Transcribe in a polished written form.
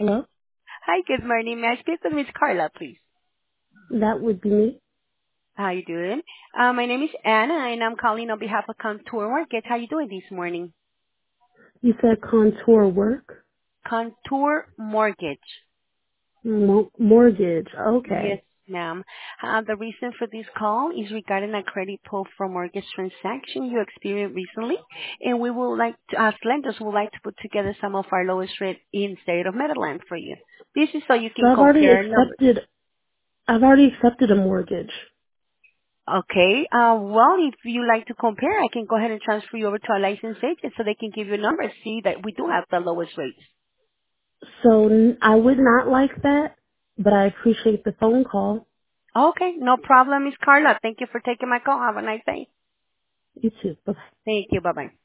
Hello? Hi, good morning. May I speak with Miss Carla, please? That would be me. How you doing? My name is Anna, and I'm calling on behalf of Contour Mortgage. How you doing this morning? You said contour work? Contour Mortgage. Mortgage. Yes, Okay. ma'am. The reason for this call is regarding a credit pull from mortgage transaction you experienced recently, and we would like to, as lenders, would like to put together some of our lowest rate in state of Maryland for you. This is so you So can compare numbers. I've already accepted a mortgage. Okay. Well, if you like to compare, I can go ahead and transfer you over to our licensed agent so they can give you a number. See that we do have the lowest rates. So I would not like that, but I appreciate the phone call. Okay, no problem, Miss Carla. Thank you for taking my call. Have a nice day. You too. Bye. Thank you. Bye bye.